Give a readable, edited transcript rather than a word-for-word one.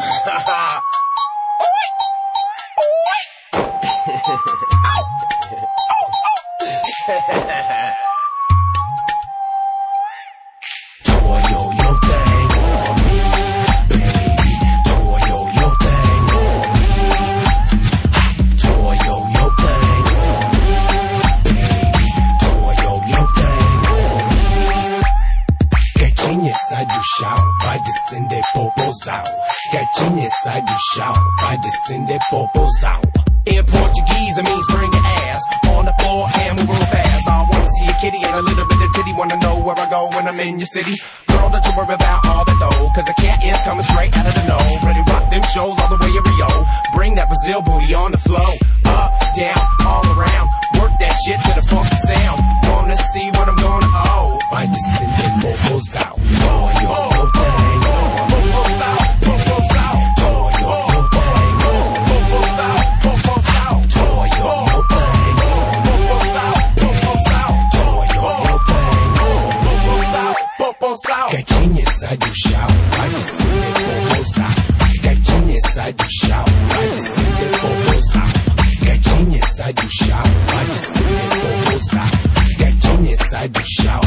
Sai do chão, vai descender popozão. Quietinha, sai do chão, vai descender popozão. In Portuguese, it means bring your ass on the floor and move real fast. I wanna see a kitty and a little bit of titty. Wanna know where I go when I'm in your city. Girl, don't you worry about all the dough, cause the cat is coming straight out of the know. Ready rock them shows all the way in Rio. Bring that Brazil booty on the flow. Up, down, all around. Work that shit to the funky sound. Wanna see what I'm gonna owe. Vai descender popozão. Quietinha, sai do chão, vai descender popozão. Quietinha, sai do chão, vai descender popozão. Quietinha, sai do chão, vai descender popozão. Quietinha, sai do chão,